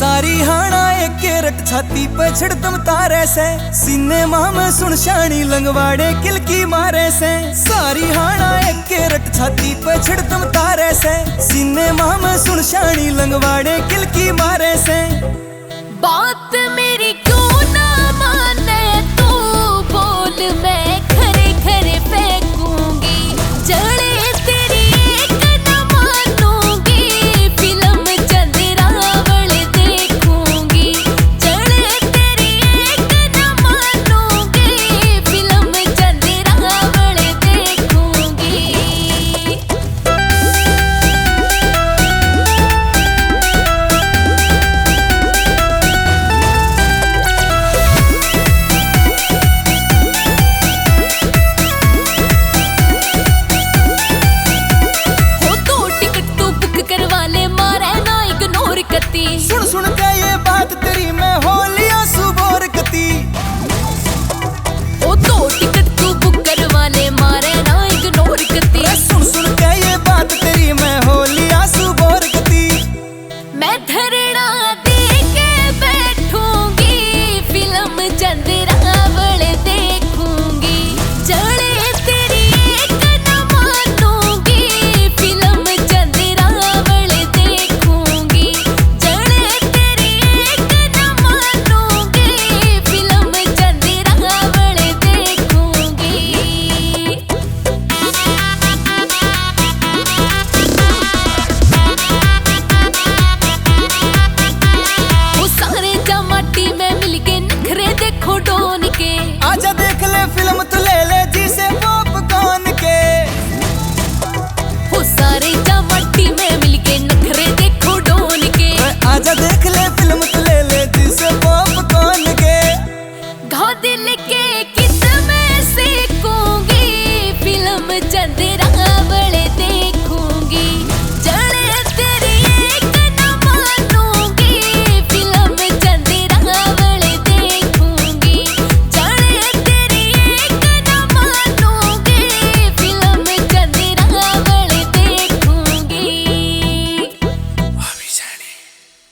सारी हाना एक केरट छाती पे छिड़तम तारे से, सिनेमा में सुन शानी लंगवाड़े किलकी मारे से। सारी हाना एक केरट छाती पे छिड़तम तारे से, सिनेमा में सुन शानी लंगवाड़े किलकी मारे से। बात में